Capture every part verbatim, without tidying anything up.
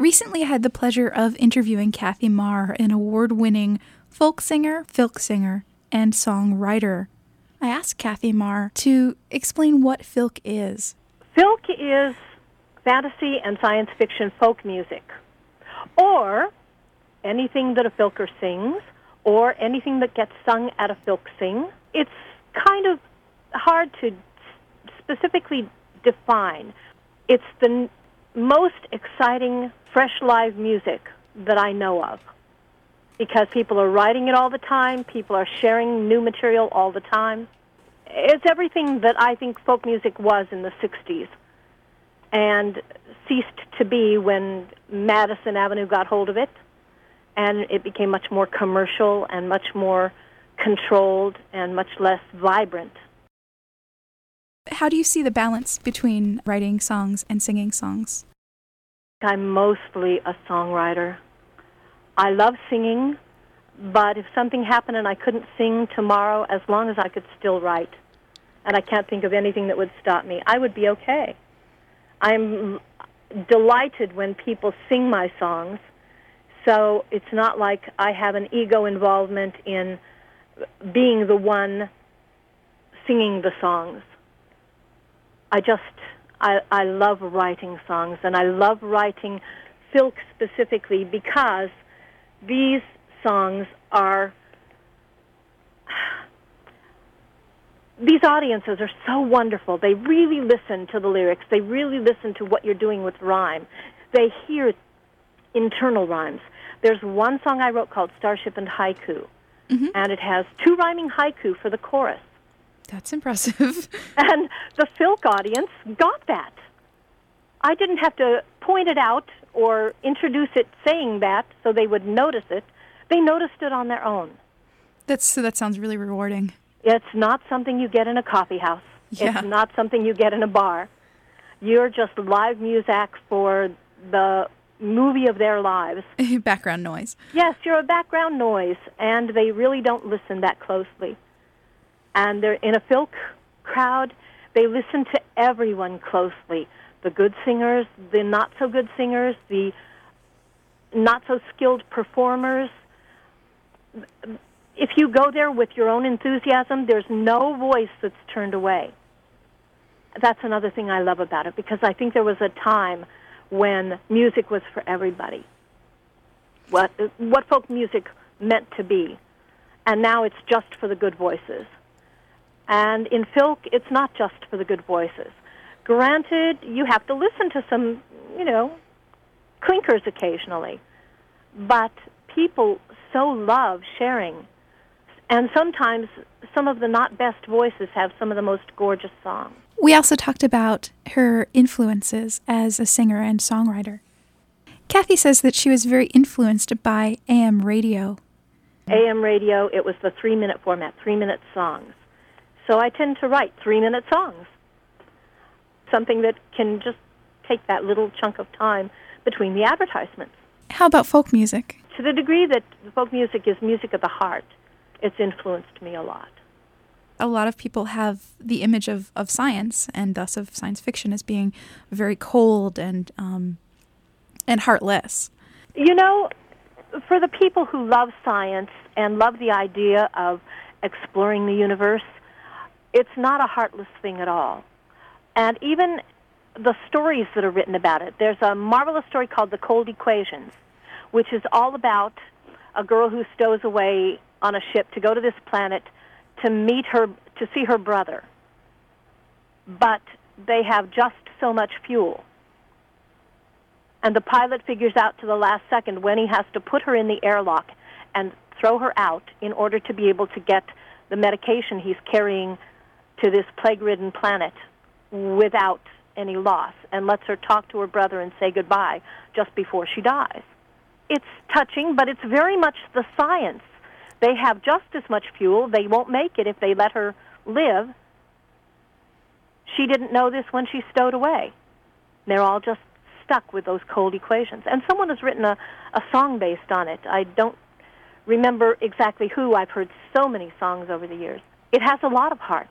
Recently, I had the pleasure of interviewing Kathy Marr, an award-winning folk singer, filk singer, and songwriter. I asked Kathy Marr to explain what filk is. Filk is fantasy and science fiction folk music, or anything that a filker sings, or anything that gets sung at a filk sing. It's kind of hard to specifically define. It's the n- most exciting, fresh live music that I know of, because people are writing it all the time, people are sharing new material all the time. It's everything that I think folk music was in the sixties and ceased to be when Madison Avenue got hold of it, and it became much more commercial and much more controlled and much less vibrant. How do you see the balance between writing songs and singing songs? I'm mostly a songwriter. I love singing, but if something happened and I couldn't sing tomorrow, as long as I could still write, and I can't think of anything that would stop me, I would be okay. I'm delighted when people sing my songs, so it's not like I have an ego involvement in being the one singing the songs. I just, I, I love writing songs, and I love writing filk specifically because these songs are, these audiences are so wonderful. They really listen to the lyrics. They really listen to what you're doing with rhyme. They hear internal rhymes. There's one song I wrote called Starship and Haiku, mm-hmm. and it has two rhyming haiku for the chorus. That's impressive. And the filk audience got that. I didn't have to point it out or introduce it saying that so they would notice it. They noticed it on their own. That's that sounds really rewarding. It's not something you get in a coffee house. Yeah. It's not something you get in a bar. You're just live music for the movie of their lives. Background noise. Yes, you're a background noise, and they really don't listen that closely. And they're in a filk crowd, they listen to everyone closely. The good singers, the not-so-good singers, the not-so-skilled performers. If you go there with your own enthusiasm, there's no voice that's turned away. That's another thing I love about it, because I think there was a time when music was for everybody, what, what folk music meant to be. And now it's just for the good voices. And in filk, it's not just for the good voices. Granted, you have to listen to some, you know, clinkers occasionally. But people so love sharing. And sometimes some of the not best voices have some of the most gorgeous songs. We also talked about her influences as a singer and songwriter. Kathy says that she was very influenced by A M radio. A M radio, it was the three-minute format, three-minute songs. So I tend to write three-minute songs, something that can just take that little chunk of time between the advertisements. How about folk music? To the degree that folk music is music of the heart, it's influenced me a lot. A lot of people have the image of, of science, and thus of science fiction, as being very cold and um, and heartless. You know, for the people who love science and love the idea of exploring the universe, it's not a heartless thing at all. And even the stories that are written about it, there's a marvelous story called The Cold Equations, which is all about a girl who stows away on a ship to go to this planet to meet her, to see her brother. But they have just so much fuel. And the pilot figures out to the last second when he has to put her in the airlock and throw her out in order to be able to get the medication he's carrying to this plague-ridden planet without any loss, and lets her talk to her brother and say goodbye just before she dies. It's touching, but it's very much the science. They have just as much fuel. They won't make it if they let her live. She didn't know this when she stowed away. They're all just stuck with those cold equations. And someone has written a, a song based on it. I don't remember exactly who. I've heard so many songs over the years. It has a lot of heart,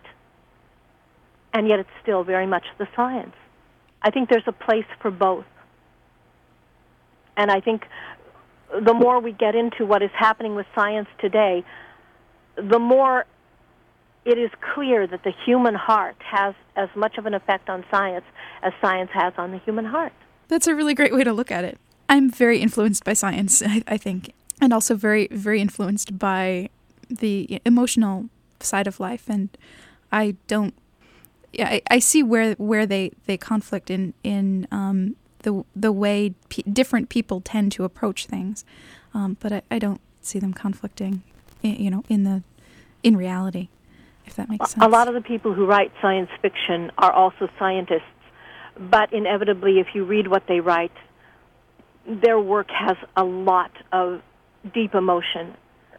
and yet it's still very much the science. I think there's a place for both. And I think the more we get into what is happening with science today, the more it is clear that the human heart has as much of an effect on science as science has on the human heart. That's a really great way to look at it. I'm very influenced by science, I, I think, and also very, very influenced by the emotional side of life. And I don't, yeah, I, I see where where they, they conflict in in um, the the way p- different people tend to approach things, um, but I, I don't see them conflicting, you know, in the in reality. If that makes sense. A lot of the people who write science fiction are also scientists, but inevitably, if you read what they write, their work has a lot of deep emotion.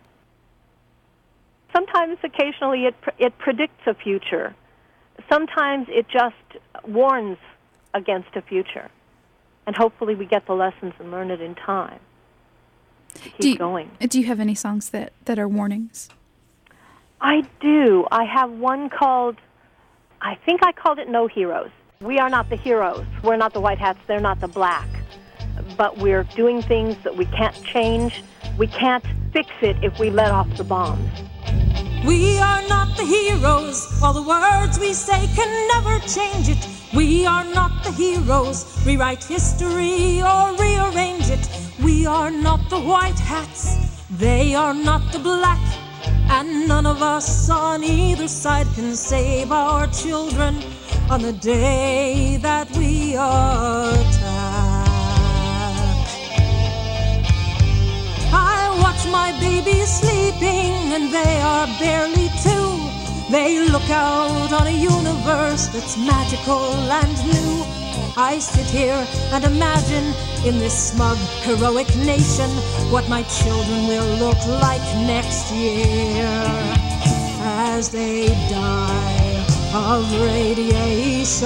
Sometimes, occasionally, it it predicts a future. Sometimes it just warns against a future, and hopefully, we get the lessons and learn it in time. Keep do you, going. Do you have any songs that, that are warnings? I do. I have one called, I think I called it No Heroes. We are not the heroes. We're not the white hats. They're not the black. But we're doing things that we can't change. We can't fix it if we let off the bombs. We are not the heroes. All the words we say can never change it. We are not the heroes. Rewrite history or rearrange it. We are not the white hats. They are not the black. And none of us on either side can save our children on the day that we attack. I watch my babies sleeping and they are barely two. They look out on a universe that's magical and new. I sit here and imagine in this smug, heroic nation what my children will look like next year as they die of radiation.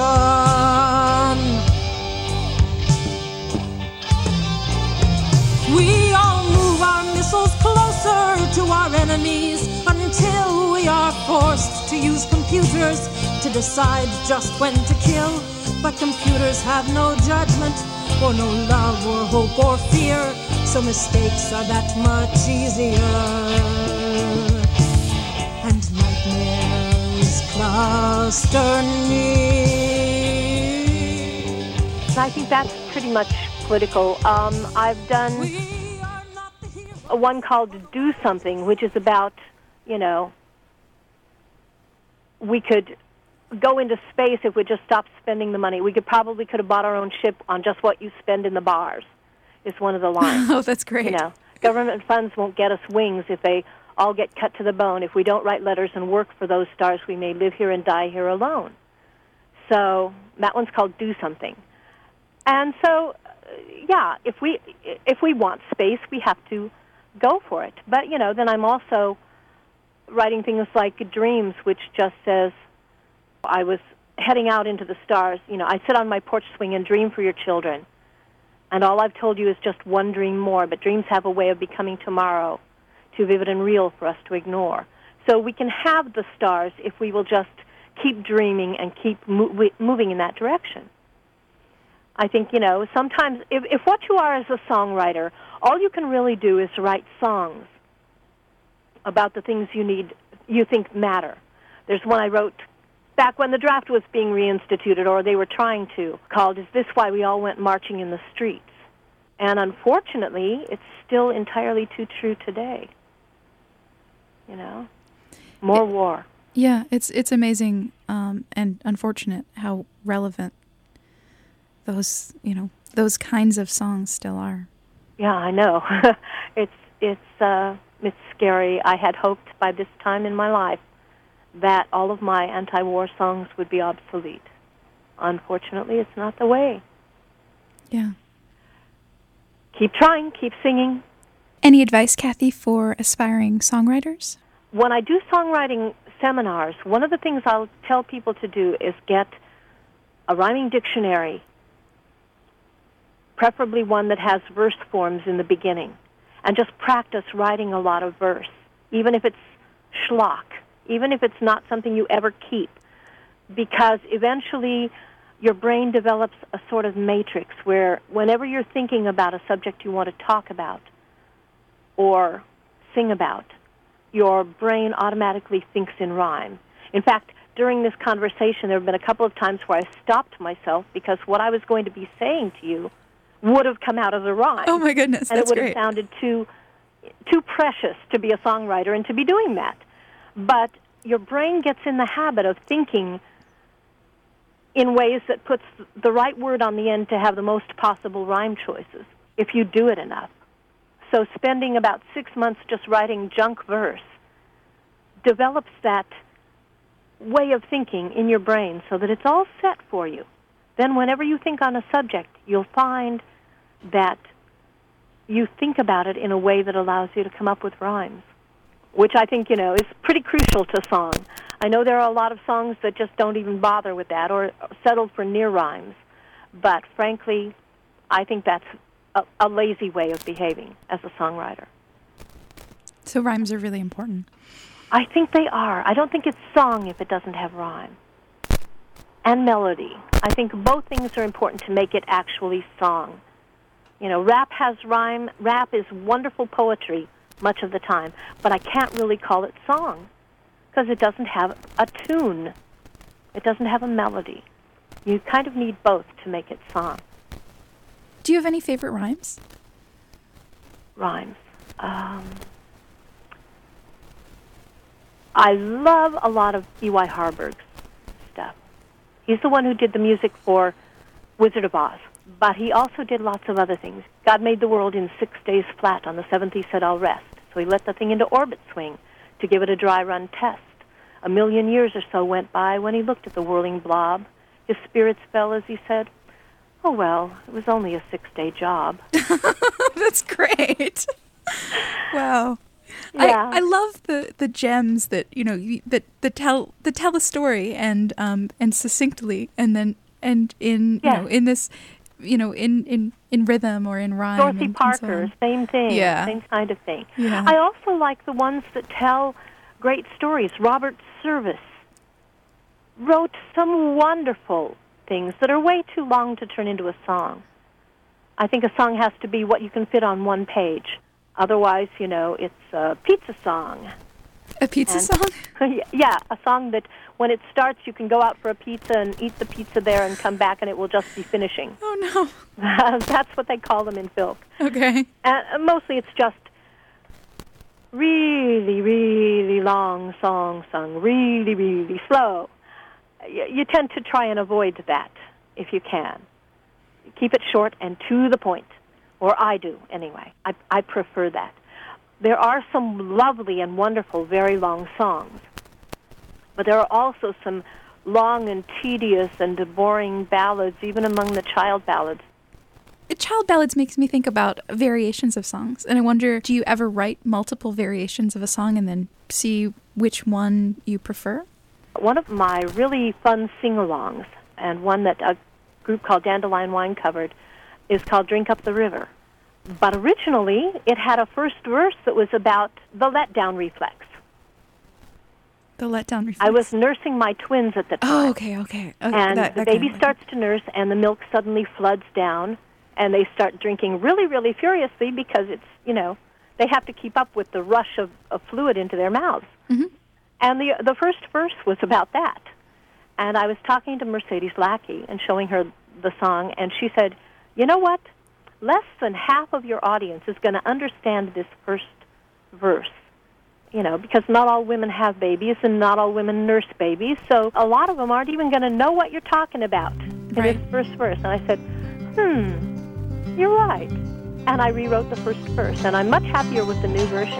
We all move our missiles closer to our enemies until we are forced to use computers to decide just when to kill. But computers have no judgment, or no love, or hope, or fear, so mistakes are that much easier. And nightmares cluster near. I think that's pretty much political. Um, I've done one called Do Something, which is about, you know, we could go into space if we just stopped spending the money. We could probably could have bought our own ship on just what you spend in the bars, is one of the lines. Oh, that's great. You know, government funds won't get us wings if they all get cut to the bone. If we don't write letters and work for those stars, we may live here and die here alone. So that one's called Do Something. And so, yeah, if we if we want space, we have to go for it. But, you know, then I'm also writing things like Dreams, which just says, I was heading out into the stars. You know, I sit on my porch swing and dream for your children. And all I've told you is just one dream more, but dreams have a way of becoming tomorrow, too vivid and real for us to ignore. So we can have the stars if we will just keep dreaming and keep mo- moving in that direction. I think, you know, sometimes if, if what you are as a songwriter, all you can really do is write songs about the things you need, you think matter. There's one I wrote back when the draft was being reinstituted, or they were trying to, called Is This Why We All Went Marching in the Streets? And unfortunately, it's still entirely too true today. You know? More it, war. Yeah, it's it's amazing um, and unfortunate how relevant those, you know, those kinds of songs still are. Yeah, I know. it's it's uh, it's scary. I had hoped by this time in my life that all of my anti-war songs would be obsolete. Unfortunately, it's not the way. Yeah. Keep trying, keep singing. Any advice, Kathy, for aspiring songwriters? When I do songwriting seminars, one of the things I'll tell people to do is get a rhyming dictionary, preferably one that has verse forms in the beginning, and just practice writing a lot of verse, even if it's schlock, even if it's not something you ever keep, because eventually your brain develops a sort of matrix where whenever you're thinking about a subject you want to talk about or sing about, your brain automatically thinks in rhyme. In fact, during this conversation, there have been a couple of times where I stopped myself because what I was going to be saying to you would have come out as a rhyme. Oh, my goodness, and that's it would great. have sounded too, too precious to be a songwriter and to be doing that. But your brain gets in the habit of thinking in ways that puts the right word on the end to have the most possible rhyme choices, if you do it enough. So spending about six months just writing junk verse develops that way of thinking in your brain so that it's all set for you. Then whenever you think on a subject, you'll find that you think about it in a way that allows you to come up with rhymes, which I think, you know, is pretty crucial to song. I know there are a lot of songs that just don't even bother with that or settle for near rhymes, but frankly, I think that's a, a lazy way of behaving as a songwriter. So rhymes are really important. I think they are. I don't think it's song if it doesn't have rhyme. And melody. I think both things are important to make it actually song. You know, rap has rhyme. Rap is wonderful poetry much of the time, but I can't really call it song because it doesn't have a tune. It doesn't have a melody. You kind of need both to make it song. Do you have any favorite rhymes? Rhymes. Um, I love a lot of E Y Harburg's stuff. He's the one who did the music for Wizard of Oz, but he also did lots of other things. God made the world in six days flat. On the seventh he said, I'll rest. So he let the thing into orbit swing to give it a dry run test. A million years or so went by when he looked at the whirling blob. His spirits fell as he said, oh, well, it was only a six-day job. That's great. Wow. Yeah. I, I love the, the gems that, you know, you- that, that tell that tell the story and um and succinctly and then and in Yes. you know in this you know in, in, in rhythm or in rhyme. Dorothy and, and so Parker, on. same thing, Yeah. same kind of thing. Yeah. I also like the ones that tell great stories. Robert Service wrote some wonderful things that are way too long to turn into a song. I think a song has to be what you can fit on one page. Otherwise, you know, it's a pizza song. A pizza And- song? Yeah, a song that when it starts, you can go out for a pizza and eat the pizza there and come back and it will just be finishing. Oh, no. That's what they call them in Filk. Okay. And mostly it's just really, really long song sung really, really slow. You, you tend to try and avoid that if you can. Keep it short and to the point, or I do anyway. I, I prefer that. There are some lovely and wonderful, very long songs, but there are also some long and tedious and boring ballads, even among the child ballads. Child ballads makes me think about variations of songs, and I wonder, do you ever write multiple variations of a song and then see which one you prefer? One of my really fun sing-alongs, and one that a group called Dandelion Wine covered, is called Drink Up the River. But originally, it had a first verse that was about the letdown reflex. The letdown reflex. I was nursing my twins at the time. Oh, okay, okay. okay And that- the that baby kind of- starts to nurse, and the milk suddenly floods down, and they start drinking really, really furiously because it's, you know, they have to keep up with the rush of, of fluid into their mouths. Mhm. And the the first verse was about that. And I was talking to Mercedes Lackey and showing her the song, and she said, you know what? Less than half of your audience is going to understand this first verse. You know, because not all women have babies and not all women nurse babies, so a lot of them aren't even going to know what you're talking about in Right. this first verse. And I said, hmm, you're right. And I rewrote the first verse, and I'm much happier with the new version.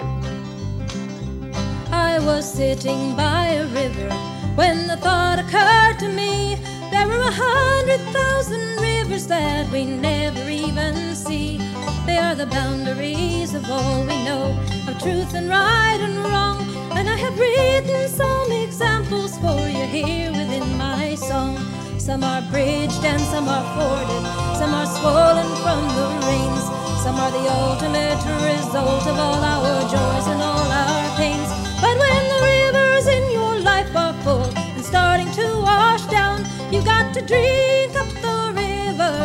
I was sitting by a river when the thought occurred to me there were a hundred thousand rivers that we never even see. They are the boundaries of all we know of truth and right and wrong. And I have written some examples for you here within my song. Some are bridged and some are forded, some are swollen from the rains. Some are the ultimate result of all our joys and all our pains. But when the rivers in your life are full and starting to wash down, you got to drink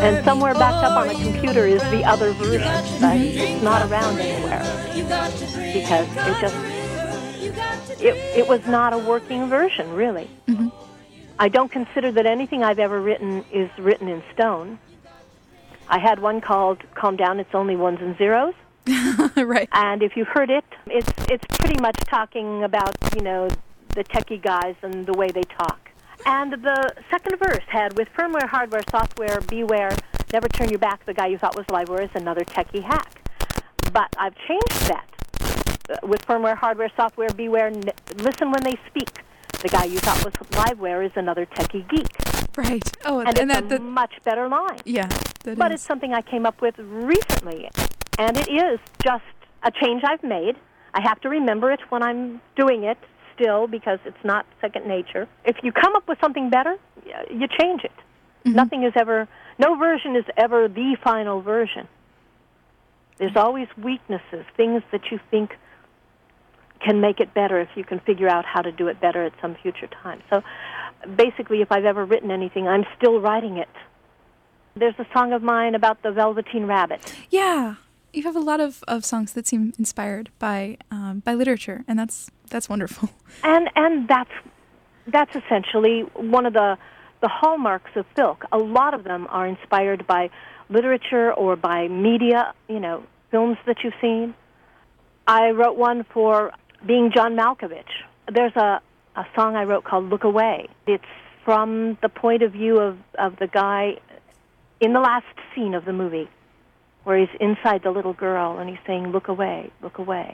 And somewhere backed up on a computer is the other version, but it's not around anywhere because it just, it, it was not a working version, really. Mm-hmm. I don't consider that anything I've ever written is written in stone. I had one called Calm Down, It's Only Ones and Zeros. Right. And if you heard it, it's it's pretty much talking about, you know, the techie guys and the way they talk. And the second verse had, with firmware, hardware, software, beware, never turn your back, the guy you thought was liveware is another techie hack. But I've changed that. Uh, with firmware, hardware, software, beware, n- listen when they speak. The guy you thought was liveware is another techie geek. Right. Oh, And, and it's that, a that much better line. yeah. That But is. it's something I came up with recently, and it is just a change I've made. I have to remember it when I'm doing it still because it's not second nature. If you come up with something better, y- you change it. Mm-hmm. Nothing is ever, no version is ever the final version. There's always weaknesses, things that you think can make it better if you can figure out how to do it better at some future time. So basically, if I've ever written anything, I'm still writing it. There's a song of mine about the Velveteen Rabbit. Yeah. You have a lot of, of songs that seem inspired by um, by literature, and that's that's wonderful. And and that's that's essentially one of the the hallmarks of Filk. A lot of them are inspired by literature or by media, you know, films that you've seen. I wrote one for Being John Malkovich. There's a, a song I wrote called Look Away. It's from the point of view of, of the guy in the last scene of the movie where he's inside the little girl and he's saying, look away, look away.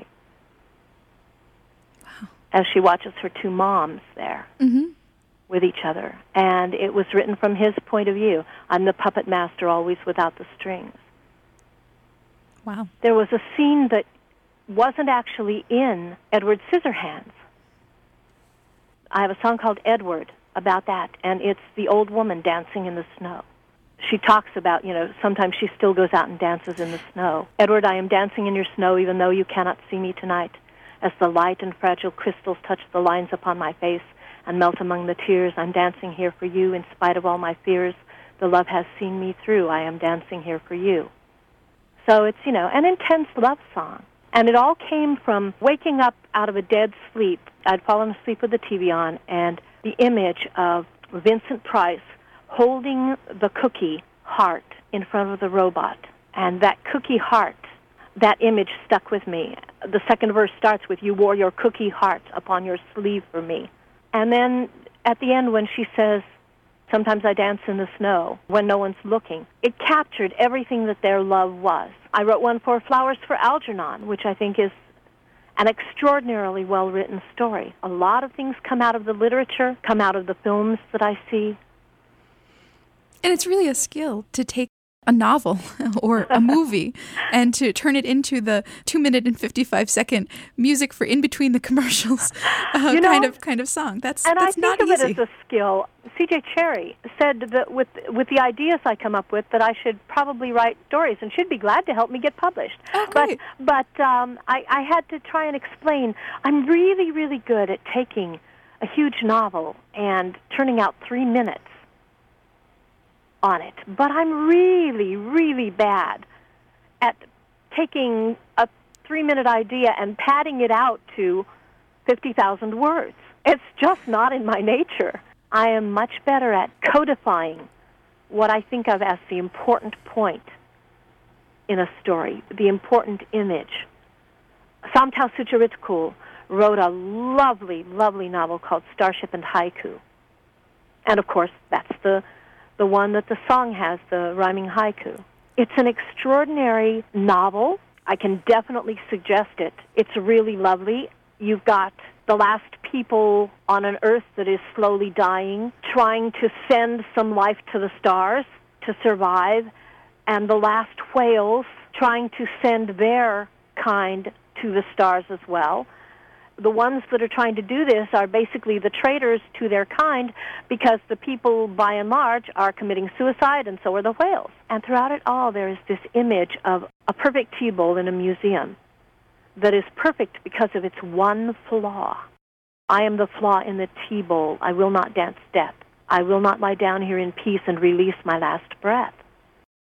Wow. As she watches her two moms there. Mm-hmm. With each other. And it was written from his point of view. I'm the puppet master, always without the strings. Wow. There was a scene that wasn't actually in Edward Scissorhands. I have a song called Edward about that, and it's the old woman dancing in the snow. She talks about, you know, sometimes she still goes out and dances in the snow. Edward, I am dancing in your snow even though you cannot see me tonight. As the light and fragile crystals touch the lines upon my face and melt among the tears, I'm dancing here for you in spite of all my fears. The love has seen me through. I am dancing here for you. So it's, you know, an intense love song. And it all came from waking up out of a dead sleep. I'd fallen asleep with the T V on, and the image of Vincent Price holding the cookie heart in front of the robot. And that cookie heart, that image stuck with me. The second verse starts with, you wore your cookie heart upon your sleeve for me. And then at the end when she says, sometimes I dance in the snow when no one's looking, it captured everything that their love was. I wrote one for Flowers for Algernon, which I think is an extraordinarily well-written story. A lot of things come out of the literature, come out of the films that I see. And it's really a skill to take a novel or a movie and to turn it into the two minute and fifty-five second music for in between the commercials uh, you know, kind of kind of song. That's and that's I not think easy. of it as a skill. C J Cherry said that with with the ideas I come up with that I should probably write stories and she'd be glad to help me get published. Oh, but great. but um, I, I had to try and explain. I'm really, really good at taking a huge novel and turning out three minutes on it. But I'm really, really bad at taking a three-minute idea and padding it out to fifty thousand words. It's just not in my nature. I am much better at codifying what I think of as the important point in a story, the important image. Samtao Sucharitkul wrote a lovely, lovely novel called Starship and Haiku. And, of course, that's the, the one that the song has, the rhyming haiku. It's an extraordinary novel. I can definitely suggest it. It's really lovely. You've got the last people on an Earth that is slowly dying, trying to send some life to the stars to survive, and the last whales trying to send their kind to the stars as well. The ones that are trying to do this are basically the traitors to their kind because the people, by and large, are committing suicide, and so are the whales. And throughout it all, there is this image of a perfect tea bowl in a museum that is perfect because of its one flaw. I am the flaw in the tea bowl. I will not dance death. I will not lie down here in peace and release my last breath.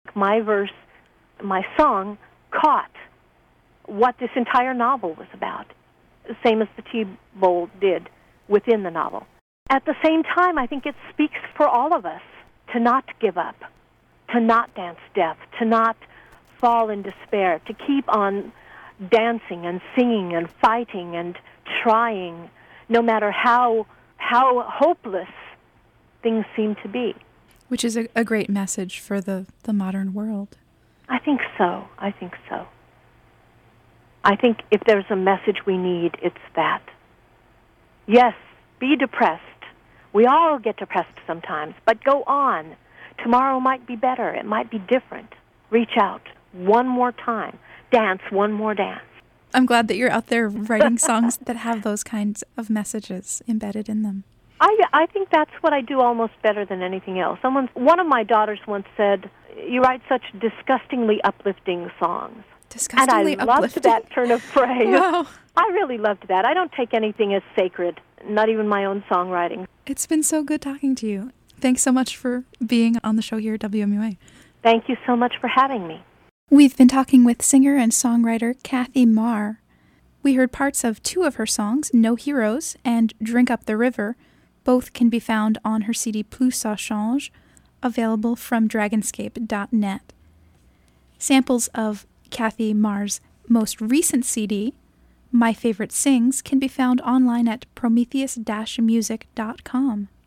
My verse, my song, caught what this entire novel was about, same as the tea bowl did within the novel. At the same time, I think it speaks for all of us to not give up, to not dance death, to not fall in despair, to keep on dancing and singing and fighting and trying, no matter how how hopeless things seem to be. Which is a, a great message for the, the modern world. I think so. I think so. I think if there's a message we need, it's that. Yes, be depressed. We all get depressed sometimes, but go on. Tomorrow might be better. It might be different. Reach out one more time. Dance one more dance. I'm glad that you're out there writing songs that have those kinds of messages embedded in them. I, I think that's what I do almost better than anything else. Someone, one of my daughters once said, "You write such disgustingly uplifting songs." Disgustingly and I uplifting? loved that turn of phrase. Wow. I really loved that. I don't take anything as sacred, not even my own songwriting. It's been so good talking to you. Thanks so much for being on the show here at W M U A. Thank you so much for having me. We've been talking with singer and songwriter Kathy Marr. We heard parts of two of her songs, No Heroes and Drink Up the River. Both can be found on her C D Plus Ça Change, available from dragonscape dot net. Samples of Kathy Marr's most recent C D, My Favorite Sings, can be found online at prometheus dash music dot com.